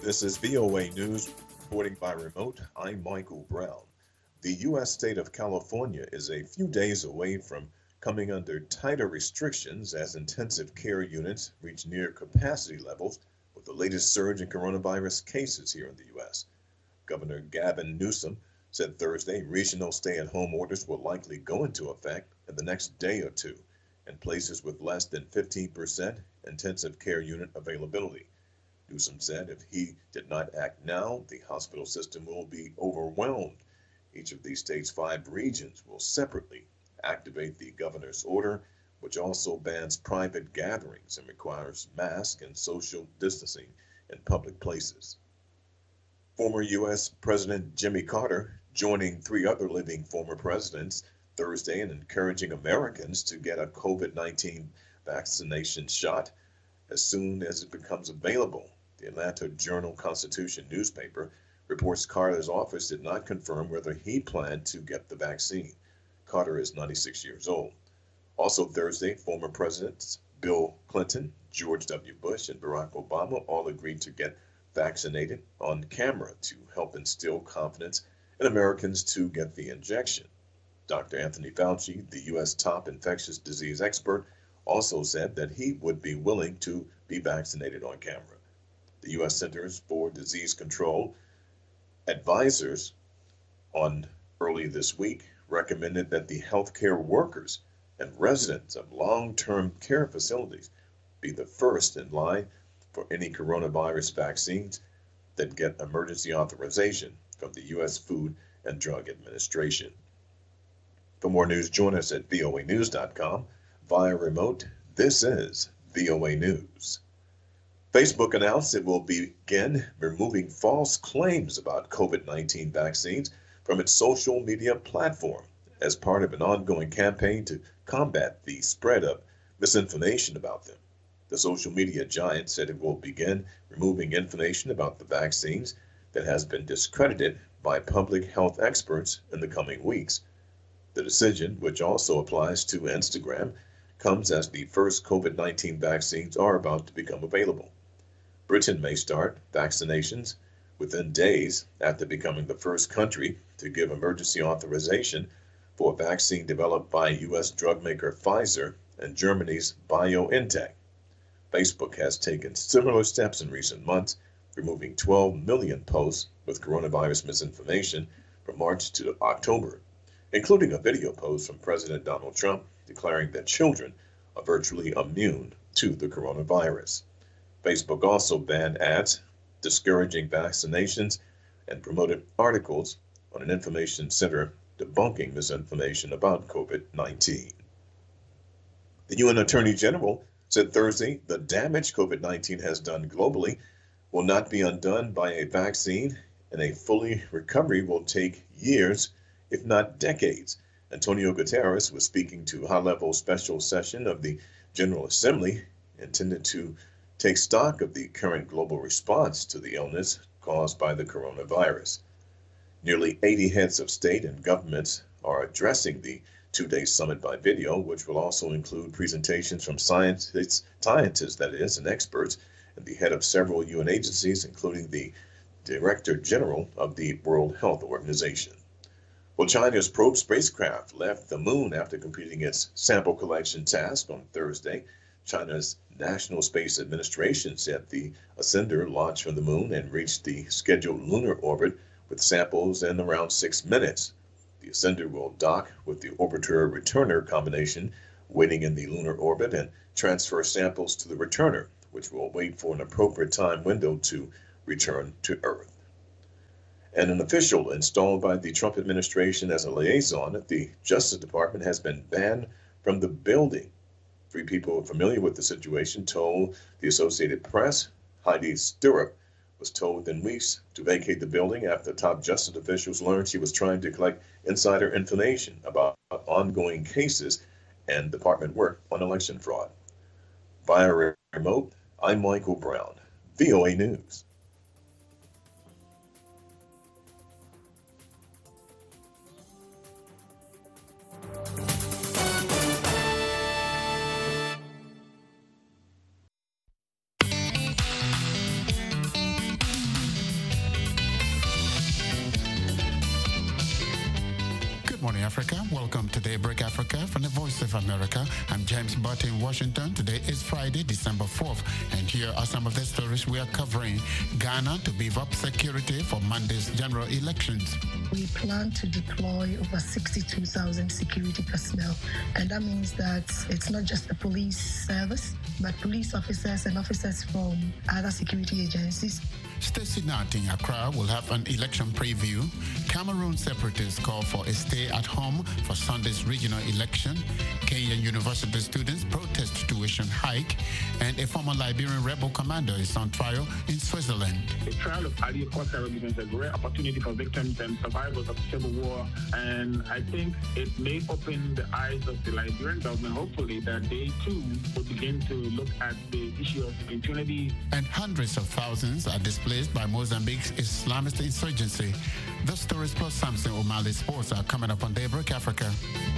This is VOA News reporting by remote. I'm Michael Brown. The U.S. state of California is a few days away from coming under tighter restrictions as intensive care units reach near capacity levels with the latest surge in coronavirus cases here in the U.S. Governor Gavin Newsom said Thursday regional stay-at-home orders will likely go into effect in the next day or two in places with less than 15% intensive care unit availability. Newsom said if he did not act now, the hospital system will be overwhelmed. Each of the state's 5 regions will separately activate the governor's order, which also bans private gatherings and requires mask and social distancing in public places. Former U.S. President Jimmy Carter joining 3 other living former presidents Thursday in encouraging Americans to get a COVID-19 vaccination shot as soon as it becomes available. The Atlanta Journal-Constitution newspaper reports Carter's office did not confirm whether he planned to get the vaccine. Carter is 96 years old. Also Thursday, former presidents Bill Clinton, George W. Bush, and Barack Obama all agreed to get vaccinated on camera to help instill confidence in Americans to get the injection. Dr. Anthony Fauci, the U.S. top infectious disease expert, also said that he would be willing to be vaccinated on camera. The U.S. Centers for Disease Control advisors on early this week recommended that the healthcare workers and residents of long-term care facilities be the first in line for any coronavirus vaccines that get emergency authorization from the U.S. Food and Drug Administration. For more news, join us at voanews.com via remote. This is VOA News. Facebook announced it will begin removing false claims about COVID-19 vaccines from its social media platform as part of an ongoing campaign to combat the spread of misinformation about them. The social media giant said it will begin removing information about the vaccines that has been discredited by public health experts in the coming weeks. The decision, which also applies to Instagram, comes as the first COVID-19 vaccines are about to become available. Britain may start vaccinations within days after becoming the first country to give emergency authorization for a vaccine developed by U.S. drug maker Pfizer and Germany's BioNTech. Facebook has taken similar steps in recent months, removing 12 million posts with coronavirus misinformation from March to October, including a video post from President Donald Trump declaring that children are virtually immune to the coronavirus. Facebook also banned ads discouraging vaccinations and promoted articles on an information center debunking misinformation about COVID-19. The UN Attorney General said Thursday the damage COVID-19 has done globally will not be undone by a vaccine, and a fully recovery will take years, if not decades. Antonio Guterres was speaking to a high-level special session of the General Assembly intended to take stock of the current global response to the illness caused by the coronavirus. Nearly 80 heads of state and governments are addressing the 2-day summit by video, which will also include presentations from scientists and experts, and the head of several UN agencies, including the Director General of the World Health Organization. Well, China's probe spacecraft left the moon after completing its sample collection task on Thursday. China's National Space Administration said the ascender launched from the moon and reached the scheduled lunar orbit with samples in around 6 minutes. The ascender will dock with the orbiter-returner combination waiting in the lunar orbit and transfer samples to the returner, which will wait for an appropriate time window to return to Earth. And an official installed by the Trump administration as a liaison at the Justice Department has been banned from the building. 3 people familiar with the situation told the Associated Press. Heidi Stirrup was told within weeks to vacate the building after top justice officials learned she was trying to collect insider information about ongoing cases and department work on election fraud. Via remote, I'm Michael Brown, VOA News. Welcome to Daybreak Africa from the Voice of America. I'm James Butt in Washington. Today is Friday, December 4th, and here are some of the stories we are covering. Ghana to beef up security for Monday's general elections. We plan to deploy over 62,000 security personnel, and that means that it's not just the police service, but police officers and officers from other security agencies. Stacey Nott in Accra will have an election preview. Cameroon separatists call for a stay at home for Sunday's regional election. Kenyan university students protest tuition hike. And a former Liberian rebel commander is on trial in Switzerland. The trial of Ali Kosa represents a great opportunity for victims and survivors of the civil war. And I think it may open the eyes of the Liberian government, hopefully, that they too will begin to look at the issue of impunity. And hundreds of thousands are displaced by Mozambique's Islamist insurgency. The stories plus Samson O'Malley Sports are coming up on Daybreak Africa.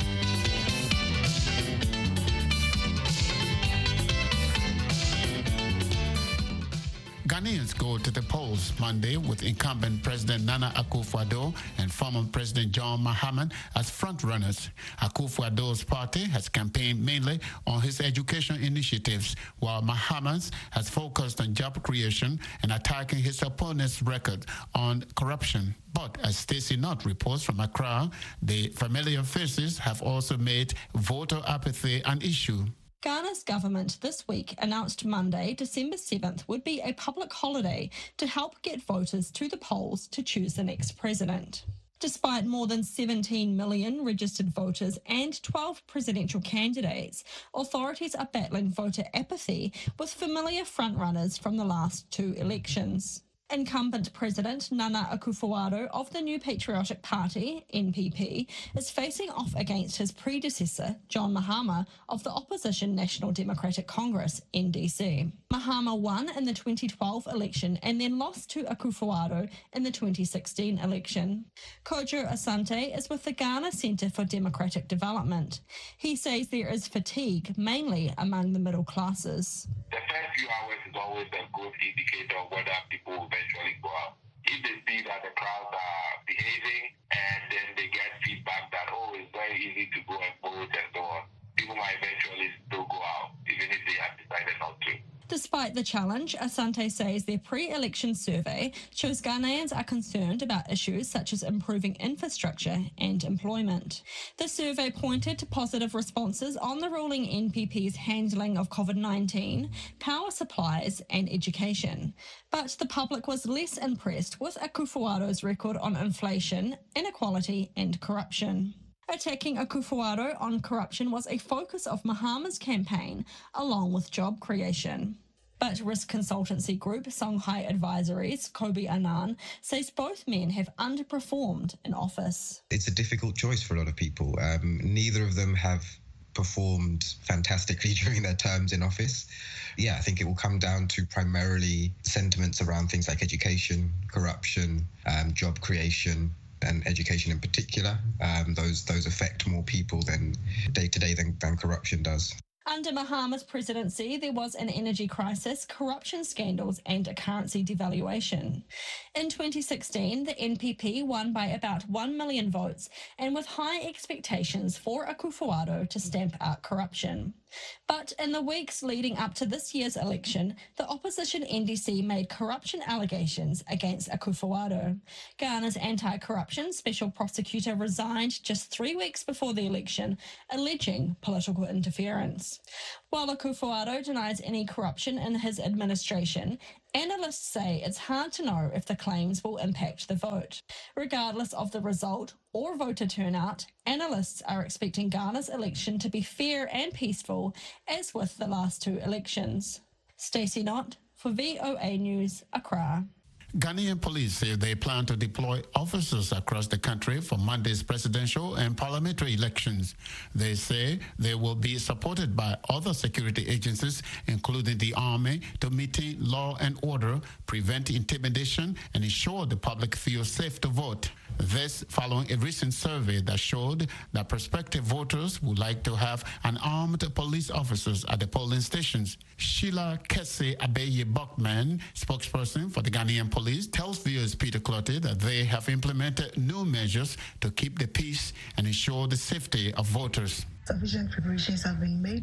Ghanaians go to the polls Monday with incumbent President Nana Akufo-Addo and former President John Mahama as frontrunners. Akufo-Addo's party has campaigned mainly on his education initiatives, while Mahama's has focused on job creation and attacking his opponent's record on corruption. But as Stacey Nott reports from Accra, the familiar faces have also made voter apathy an issue. Ghana's government this week announced Monday, December 7th, would be a public holiday to help get voters to the polls to choose the next president. Despite more than 17 million registered voters and 12 presidential candidates, authorities are battling voter apathy with familiar frontrunners from the last two elections. Incumbent President Nana Akufo-Addo of the New Patriotic Party, NPP, is facing off against his predecessor, John Mahama, of the opposition National Democratic Congress, NDC. Mahama won in the 2012 election and then lost to Akufo-Addo in the 2016 election. Kojo Asante is with the Ghana Centre for Democratic Development. He says there is fatigue, mainly among the middle classes. The first few hours is always a good indicator of whether people will eventually go out. If they see that the crowds are behaving and then they get feedback that, oh, it's very easy to go and vote and so on, people might eventually still go out, even if they have decided not to. Despite the challenge, Asante says their pre-election survey shows Ghanaians are concerned about issues such as improving infrastructure and employment. The survey pointed to positive responses on the ruling NPP's handling of COVID-19, power supplies and education. But the public was less impressed with Akufo-Addo's record on inflation, inequality and corruption. Attacking Akufo-Addo on corruption was a focus of Mahama's campaign, along with job creation. But risk consultancy group Songhai Advisories, Kobe Annan, says both men have underperformed in office. It's a difficult choice for a lot of people. Neither of them have performed fantastically during their terms in office. Yeah, I think it will come down to primarily sentiments around things like education, corruption, job creation, and education in particular. Those affect more people than day-to-day than corruption does. Under Mahama's presidency, there was an energy crisis, corruption scandals and a currency devaluation. In 2016, the NPP won by about 1 million votes and with high expectations for Akufo-Addo to stamp out corruption. But in the weeks leading up to this year's election, the opposition NDC made corruption allegations against Akufo-Addo. Ghana's anti-corruption special prosecutor resigned just 3 weeks before the election, alleging political interference. While Akufo-Addo denies any corruption in his administration, analysts say it's hard to know if the claims will impact the vote. Regardless of the result or voter turnout, analysts are expecting Ghana's election to be fair and peaceful, as with the last two elections. Stacey Nott for VOA News, Accra. Ghanaian police say they plan to deploy officers across the country for Monday's presidential and parliamentary elections. They say they will be supported by other security agencies, including the army, to maintain law and order, prevent intimidation, and ensure the public feels safe to vote. This following a recent survey that showed that prospective voters would like to have an armed police officers at the polling stations. Sheila Kese Abeye Buckman, spokesperson for the Ghanaian police, tells viewers Peter Clottey that they have implemented new measures to keep the peace and ensure the safety of voters. Sufficient preparations have been made.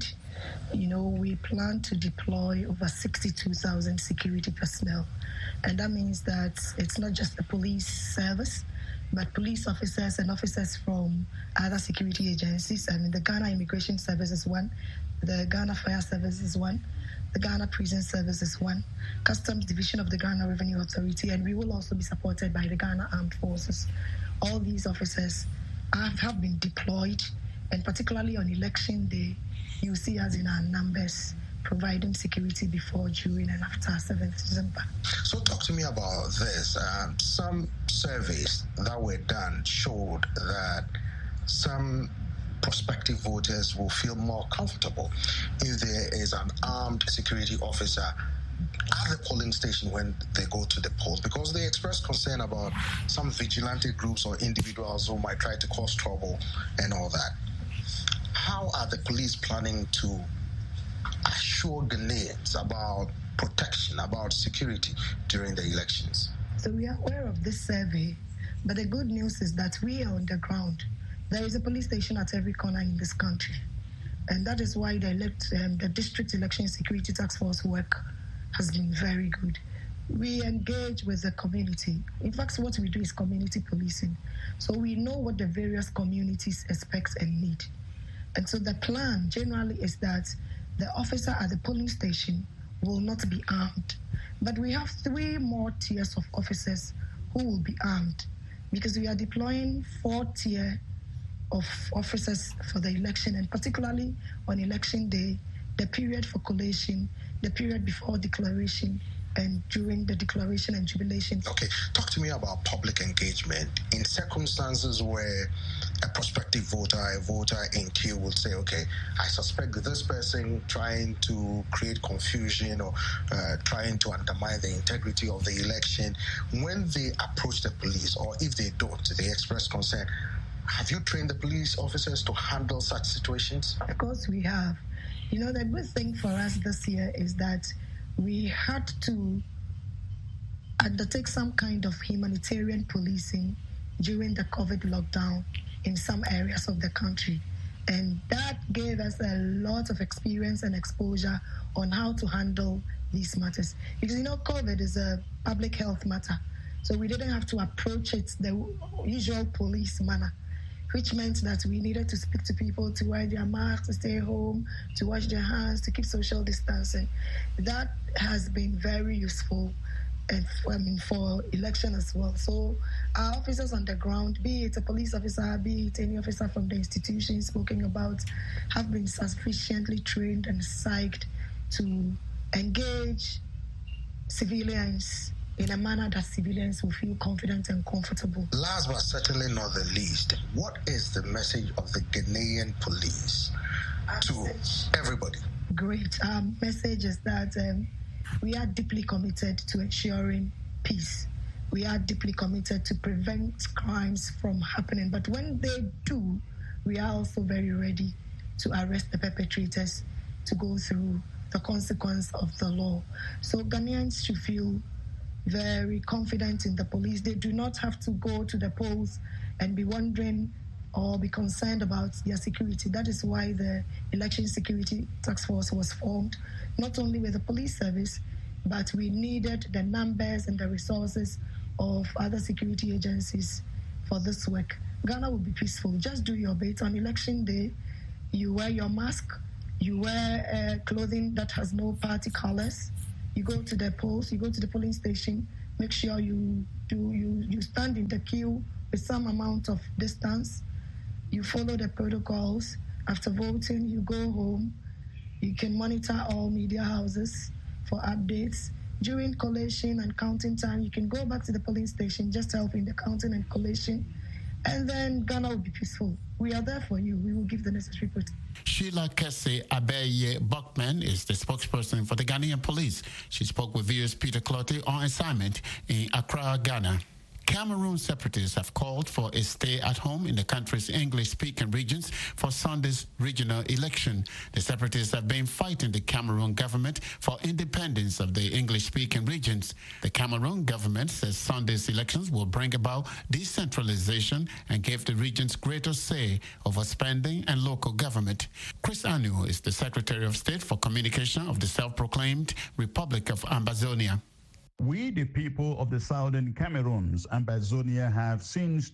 We plan to deploy over 62,000 security personnel. And that means that it's not just the police service, but police officers and officers from other security agencies. I mean, the Ghana Immigration Service is one, the Ghana Fire Service is one, the Ghana Prison Service is one, Customs Division of the Ghana Revenue Authority, and we will also be supported by the Ghana Armed Forces. All these officers have been deployed, and particularly on election day, you see us in our numbers providing security before, during, and after 7th December. So talk to me about this. Some surveys that were done showed that some prospective voters will feel more comfortable if there is an armed security officer at the polling station when they go to the polls, because they express concern about some vigilante groups or individuals who might try to cause trouble and all that. How are the police planning to assure Ghanaians about protection, about security during the elections? So we are aware of this survey, but the good news is that we are on the ground. There is a police station at every corner in this country, and that is why the District Election Security Task Force work has been very good. We engage with the community. In fact, what we do is community policing. So we know what the various communities expect and need. And so the plan generally is that the officer at the polling station will not be armed. But we have 3 more tiers of officers who will be armed, because we are deploying 4 tiers of officers for the election, and particularly on election day, the period for collation, the period before declaration, and during the declaration and jubilation. Okay, talk to me about public engagement in circumstances where a prospective voter, a voter in queue will say, okay, I suspect this person trying to create confusion or trying to undermine the integrity of the election. When they approach the police, or if they don't, they express concern, have you trained the police officers to handle such situations? Of course we have. The good thing for us this year is that we had to undertake some kind of humanitarian policing during the COVID lockdown in some areas of the country. And that gave us a lot of experience and exposure on how to handle these matters. Because, COVID is a public health matter. So we didn't have to approach it the usual police manner, which meant that we needed to speak to people to wear their masks, to stay home, to wash their hands, to keep social distancing. That has been very useful for election as well. So our officers on the ground, be it a police officer, be it any officer from the institution spoken about, have been sufficiently trained and psyched to engage civilians in a manner that civilians will feel confident and comfortable. Last but certainly not the least, what is the message of the Ghanaian police to everybody? Great. Our message is that we are deeply committed to ensuring peace. We are deeply committed to prevent crimes from happening. But when they do, we are also very ready to arrest the perpetrators, to go through the consequence of the law. So Ghanaians should feel very confident in the police. They do not have to go to the polls and be wondering or be concerned about their security. That is why the Election Security Task Force was formed, not only with the police service, but we needed the numbers and the resources of other security agencies for this work. Ghana will be peaceful. Just do your bit. On election day, you wear your mask, you wear clothing that has no party colors, you go to the polls, you go to the polling station, make sure you stand in the queue with some amount of distance, you follow the protocols. After voting, you go home. You can monitor all media houses for updates. During collation and counting time, you can go back to the polling station, just help in the counting and collation, and then Ghana will be peaceful. We are there for you. We will give the necessary protection. Sheila Kese Abeye Buckman is the spokesperson for the Ghanaian police. She spoke with viewers Peter Clottey on assignment in Accra, Ghana. Cameroon separatists have called for a stay at home in the country's English-speaking regions for Sunday's regional election. The separatists have been fighting the Cameroon government for independence of the English-speaking regions. The Cameroon government says Sunday's elections will bring about decentralization and give the regions greater say over spending and local government. Chris Anu is the Secretary of State for Communication of the self-proclaimed Republic of Ambazonia. We, the people of the Southern Cameroons, Ambazonia, have since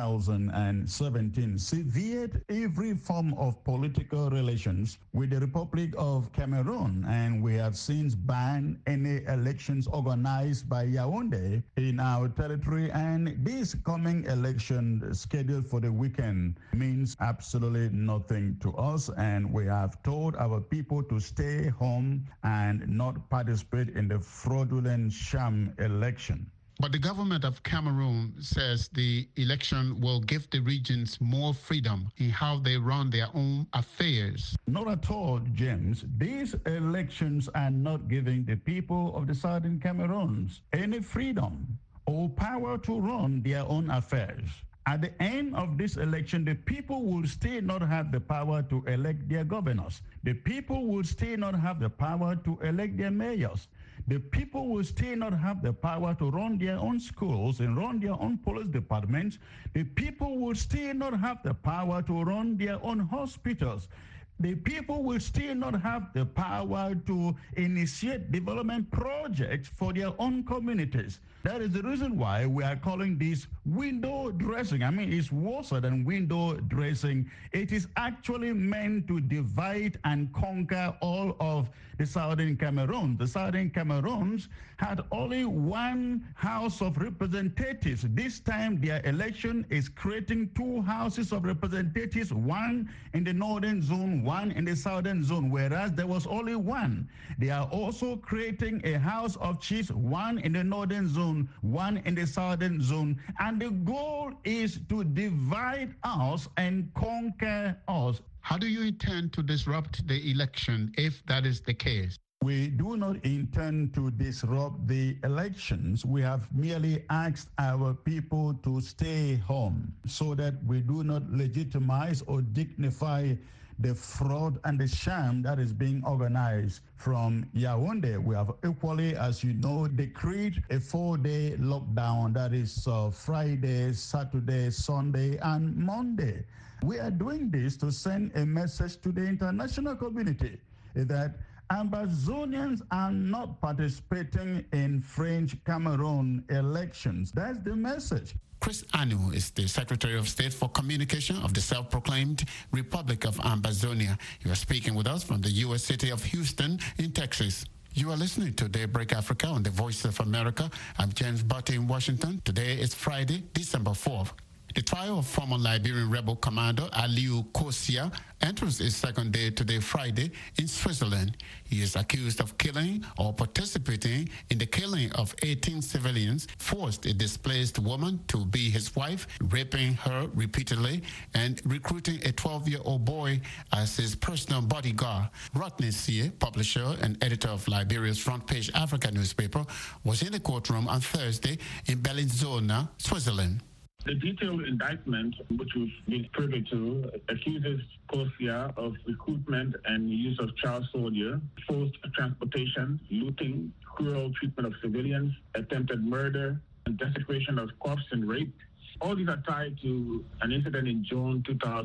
2017 severed every form of political relations with the Republic of Cameroon, and we have since banned any elections organized by Yaoundé in our territory. And this coming election scheduled for the weekend means absolutely nothing to us, and we have told our people to stay home and not participate in the fraudulent election. But the government of Cameroon says the election will give the regions more freedom in how they run their own affairs. Not at all, James. These elections are not giving the people of the Southern Cameroons any freedom or power to run their own affairs. At the end of this election, the people will still not have the power to elect their governors. The people will still not have the power to elect their mayors. The people will still not have the power to run their own schools and run their own police departments. The people will still not have the power to run their own hospitals. The people will still not have the power to initiate development projects for their own communities. That is the reason why we are calling this window dressing. I mean, it's worse than window dressing. It is actually meant to divide and conquer all of the Southern Cameroon. The Southern Cameroons had only one House of Representatives. This time, their election is creating two houses of representatives, one in the northern zone, one in the southern zone, whereas there was only one. They are also creating a House of Chiefs, one in the northern zone, one in the southern zone, and the goal is to divide us and conquer us. How do you intend to disrupt the election if that is the case? We do not intend to disrupt the elections. We have merely asked our people to stay home so that we do not legitimize or dignify the fraud and the sham that is being organized from Yaoundé. We have equally, as you know, decreed a 4-day lockdown that is Friday, Saturday, Sunday, and Monday. We are doing this to send a message to the international community that Ambazonians are not participating in French Cameroon elections. That's the message. Chris Anu is the Secretary of State for Communication of the self-proclaimed Republic of Ambazonia. He was speaking with us from the U.S. city of Houston in Texas. You are listening to Daybreak Africa on the Voice of America. I'm James Butte in Washington. Today is Friday, December 4th. The trial of former Liberian rebel commander Aliu Kosia enters its second day today, Friday, in Switzerland. He is accused of killing or participating in the killing of 18 civilians, forced a displaced woman to be his wife, raping her repeatedly, and recruiting a 12-year-old boy as his personal bodyguard. Rodney Sie, publisher and editor of Liberia's Front Page Africa newspaper, was in the courtroom on Thursday in Bellinzona, Switzerland. The detailed indictment, which we've been privy to, accuses Kosia of recruitment and use of child soldier, forced transportation, looting, cruel treatment of civilians, attempted murder, and desecration of corpses and rape. All these are tied to an incident in June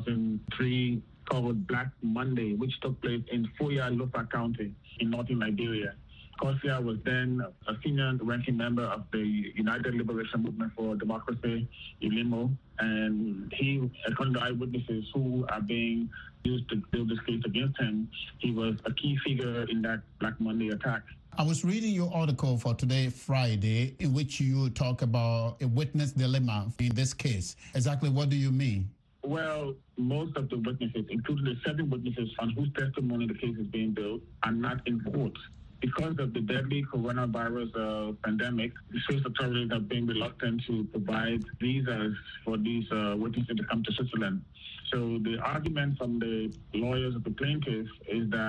2003 called Black Monday, which took place in Foya, Lofa County in northern Liberia. Kosia was then a senior ranking member of the United Liberation Movement for Democracy, ULIMO, and he, according to eyewitnesses who are being used to build this case against him, he was a key figure in that Black Monday attack. I was reading your article for today, Friday, in which you talk about a witness dilemma in this case. Exactly what do you mean? Well, most of the witnesses, including the 7 witnesses on whose testimony the case is being built, are not in court. Because of the deadly coronavirus pandemic, the Swiss authorities have been reluctant to provide visas for these witnesses to come to Switzerland. So the argument from the lawyers of the plaintiffs is that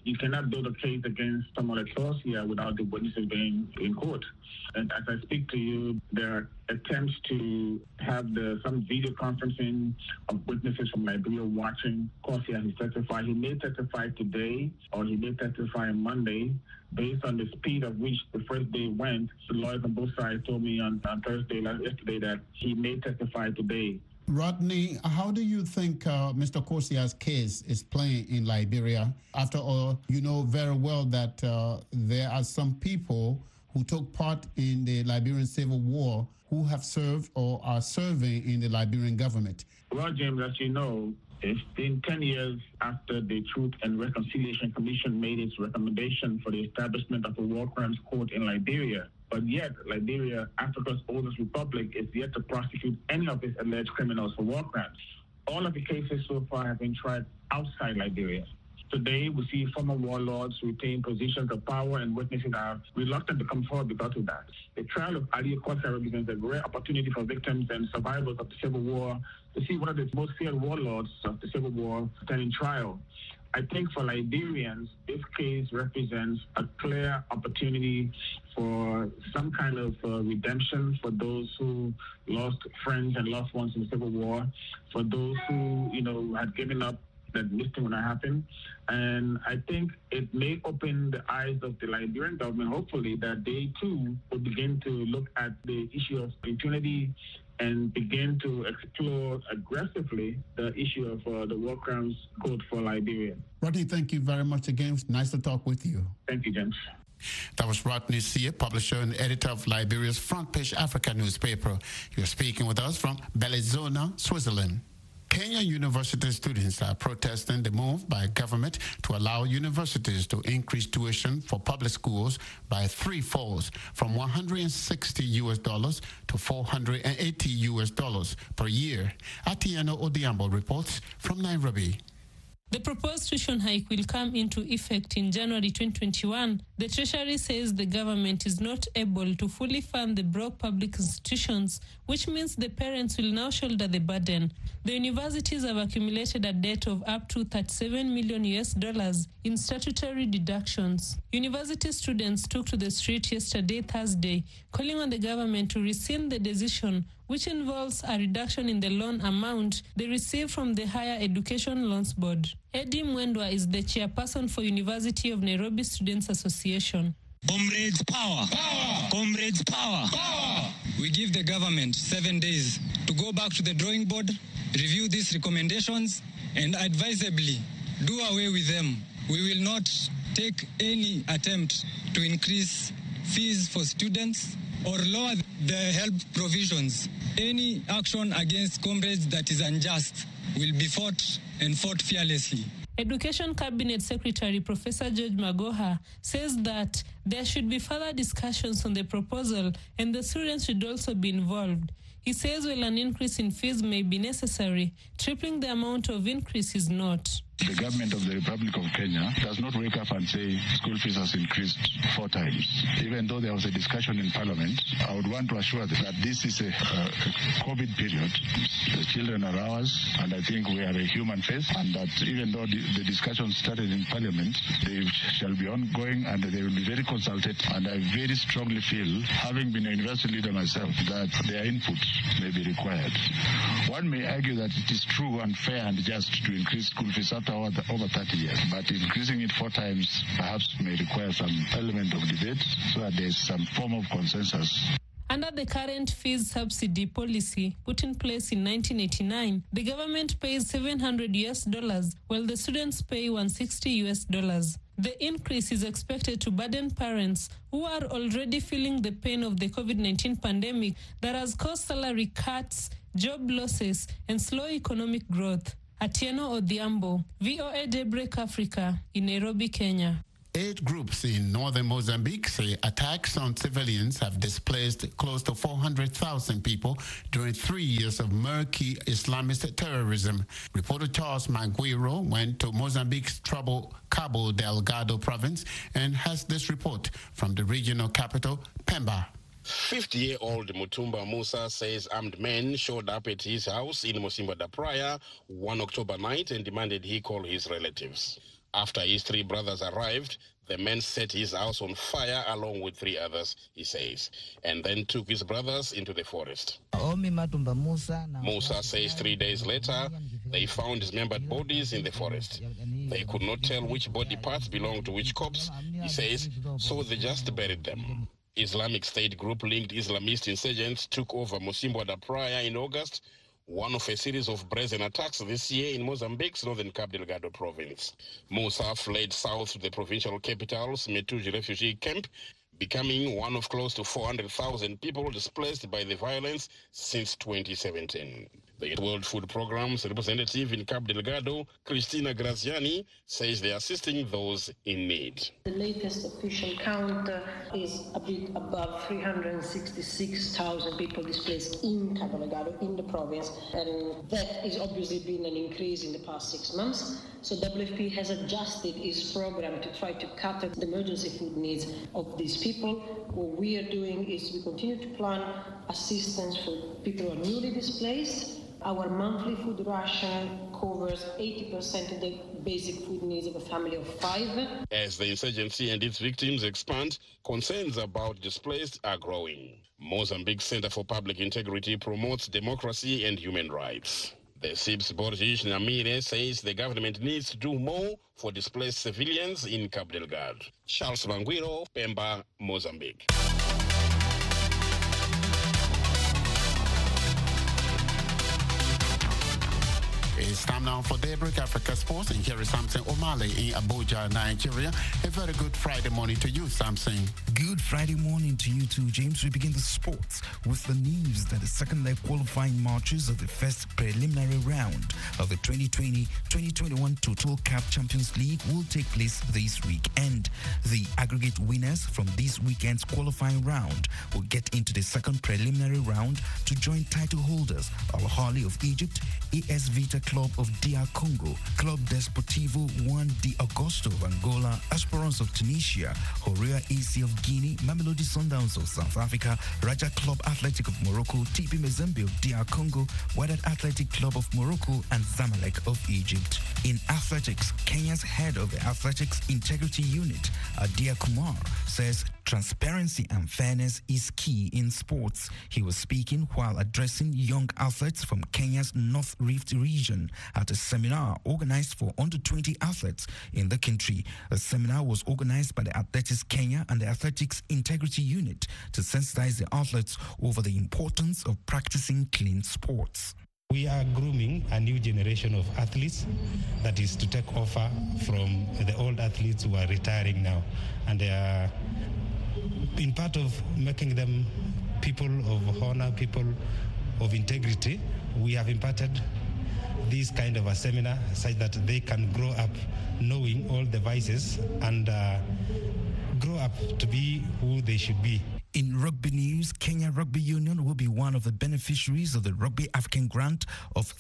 you cannot build a case against someone like Corsia without the witnesses being in court. And as I speak to you, there are attempts to have some video conferencing of witnesses from Liberia watching Corsia he testify. He may testify today or he may testify on Monday. Based on the speed of which the first day went, the lawyers on both sides told me on Thursday, yesterday, that he may testify today. Rodney, how do you think Mr. Corsia's case is playing in Liberia? After all, you know very well that there are some people who took part in the Liberian Civil War who have served or are serving in the Liberian government. Well, James, as you know, it's been 10 years after the Truth and Reconciliation Commission made its recommendation for the establishment of a war crimes court in Liberia. But yet, Liberia, Africa's oldest republic, is yet to prosecute any of its alleged criminals for war crimes. All of the cases so far have been tried outside Liberia. Today, we see former warlords retain positions of power, and witnesses are reluctant to come forward because of that. The trial of Ali Corsia represents a great opportunity for victims and survivors of the Civil War to see one of the most feared warlords of the Civil War stand in trial. I think for Liberians, this case represents a clear opportunity for some kind of redemption for those who lost friends and loved ones in the Civil War, for those who, had given up that this thing would not happen. And I think it may open the eyes of the Liberian government, hopefully, that they too will begin to look at the issue of impunity and begin to explore aggressively the issue of the war crimes code for Liberia. Rodney, thank you very much again. Nice to talk with you. Thank you, James. That was Rodney Sia, publisher and editor of Liberia's Front Page Africa newspaper. You're speaking with us from Bellinzona, Switzerland. Kenya university students are protesting the move by government to allow universities to increase tuition for public schools by threefold, from $160 to $480 per year. Atieno Odiambo reports from Nairobi. The proposed tuition hike will come into effect in January 2021. The Treasury says the government is not able to fully fund the broke public institutions, which means the parents will now shoulder the burden. The universities have accumulated a debt of up to $37 million in statutory deductions. University students took to the street yesterday, Thursday, calling on the government to rescind the decision, which involves a reduction in the loan amount they receive from the Higher Education Loans Board. Eddie Mwendwa is the chairperson for University of Nairobi Students Association. Comrades, power! Power! Comrades, power! Power! We give the government 7 days to go back to the drawing board, review these recommendations, and advisably do away with them. We will not take any attempt to increase fees for students or lower the help provisions. Any action against comrades that is unjust will be fought and fought fearlessly. Education Cabinet Secretary Professor George Magoha says that there should be further discussions on the proposal and the students should also be involved. He says while an increase in fees may be necessary, tripling the amount of increase is not. The government of the Republic of Kenya does not wake up and say school fees has increased 4 times. Even though there was a discussion in Parliament, I would want to assure them that this is a COVID period. The children are ours, and I think we have a human face, and that even though the discussion started in Parliament, they shall be ongoing and they will be very consulted. And I very strongly feel, having been a university leader myself, that their input may be required. One may argue that it is true and fair and just to increase school fees after over 30 years, but increasing it 4 times perhaps may require some element of debate so that there is some form of consensus. Under the current fees subsidy policy put in place in 1989, the government pays $700 while the students pay $160. The increase is expected to burden parents who are already feeling the pain of the COVID-19 pandemic that has caused salary cuts, job losses, and slow economic growth. Atieno Odiambo, VOA Daybreak Africa, in Nairobi, Kenya. 8 groups in northern Mozambique say attacks on civilians have displaced close to 400,000 people during 3 years of murky Islamist terrorism. Reporter Charles Maguiro went to Mozambique's troubled Cabo Delgado province and has this report from the regional capital, Pemba. 50-year-old Mutumba Musa says armed men showed up at his house in Mosimbo da Praia one October night and demanded he call his relatives. After his 3 brothers arrived, the man set his house on fire along with 3 others, he says, and then took his brothers into the forest. Musa says 3 days later, they found dismembered bodies in the forest. They could not tell which body parts belonged to which corpse, he says, so they just buried them. Islamic State group-linked Islamist insurgents took over Musimbo da Praia in August, one of a series of brazen attacks this year in Mozambique's northern Cabo Delgado province. Musa fled south to the provincial capital's Metuji refugee camp, becoming one of close to 400,000 people displaced by the violence since 2017. The World Food Programme's representative in Cabo Delgado, Cristina Graziani, says they are assisting those in need. The latest official count is a bit above 366,000 people displaced in Cabo Delgado, in the province, and that has obviously been an increase in the past 6 months. So WFP has adjusted its program to try to cover the emergency food needs of these people. What we are doing is we continue to plan assistance for people who are newly displaced. Our monthly food ration covers 80% of the basic food needs of a family of 5. As the insurgency and its victims expand, concerns about displaced are growing. Mozambique Center for Public Integrity promotes democracy and human rights. The CIP's Borges Namire says the government needs to do more for displaced civilians in Cabo Delgado. Charles Manguiro, Pemba, Mozambique. It's time now for Daybreak Africa Sports, and here is Samson Omale in Abuja, Nigeria. A very good Friday morning to you, Samson. Good Friday morning to you too, James. We begin the sports with the news that the second leg qualifying matches of the first preliminary round of the 2020-2021 Total Cup Champions League will take place this weekend. The aggregate winners from this weekend's qualifying round will get into the second preliminary round to join title holders Al Ahly of Egypt, AS Vita Club of DR Congo, Club Desportivo Juan de Agosto of Angola, Esperance of Tunisia, Horea AC of Guinea, Mamelodi Sundowns of South Africa, Raja Club Athletic of Morocco, TP Mazembe of DR Congo, Wydad Athletic Club of Morocco, and Zamalek of Egypt. In athletics, Kenya's head of the Athletics Integrity Unit, Adia Kumar, says transparency and fairness is key in sports. He was speaking while addressing young athletes from Kenya's North Rift region at a seminar organized for under-20 athletes in the country. The seminar was organized by the Athletics Kenya and the Athletics Integrity Unit to sensitize the athletes over the importance of practicing clean sports. We are grooming a new generation of athletes that is to take over from the old athletes who are retiring now. And they are in part of making them people of honor, people of integrity. We have imparted this kind of a seminar such that they can grow up knowing all the vices and grow up to be who they should be. In rugby news, Kenya Rugby Union will be one of the beneficiaries of the Rugby African grant of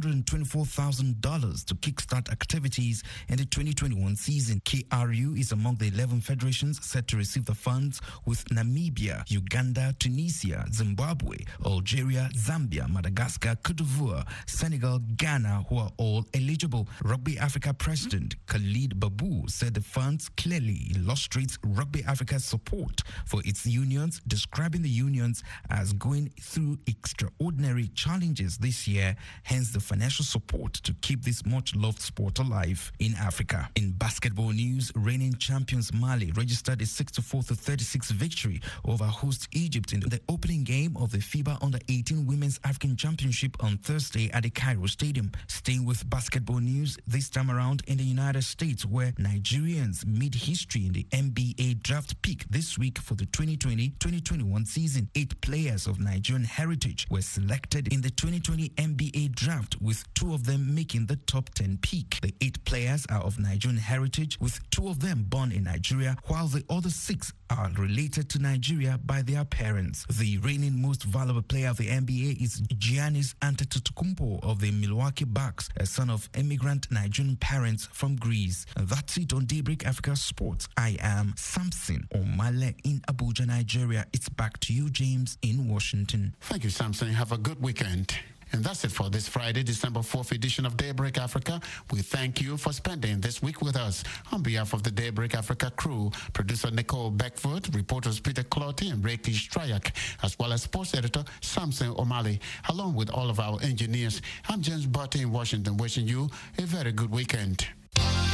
$324,000 to kickstart activities in the 2021 season. KRU is among the 11 federations set to receive the funds, with Namibia, Uganda, Tunisia, Zimbabwe, Algeria, Zambia, Madagascar, Cote d'Ivoire, Senegal, Ghana, who are all eligible. Rugby Africa President Khalid Babu said the funds clearly illustrates Rugby Africa's support for its unions, describing the unions as going through extraordinary challenges this year, hence the financial support to keep this much-loved sport alive in Africa. In basketball news, reigning champions Mali registered a 64-36 victory over host Egypt in the opening game of the FIBA Under-18 Women's African Championship on Thursday at the Cairo Stadium. Staying with basketball news, this time around in the United States, where Nigerians made history in the NBA draft pick this week for the 2020-2021 season. 8 players of Nigerian heritage were selected in the 2020 NBA draft, with 2 of them making the top 10 pick. The 8 players are of Nigerian heritage, with 2 of them born in Nigeria, while the other 6 are related to Nigeria by their parents. The reigning most valuable player of the NBA is Giannis Antetokounmpo of the Milwaukee Bucks, a son of immigrant Nigerian parents from Greece. And that's it on Daybreak Africa Sports. I am Samson Omale in Abuja, Nigeria. It's back to you, James, in Washington. Thank you, Samson. Have a good weekend. And that's it for this Friday, December 4th edition of Daybreak Africa. We thank you for spending this week with us. On behalf of the Daybreak Africa crew, producer Nicole Beckford, reporters Peter Clotty and Reiki Strayak, as well as sports editor Samson O'Malley, along with all of our engineers. I'm James Barty in Washington, wishing you a very good weekend.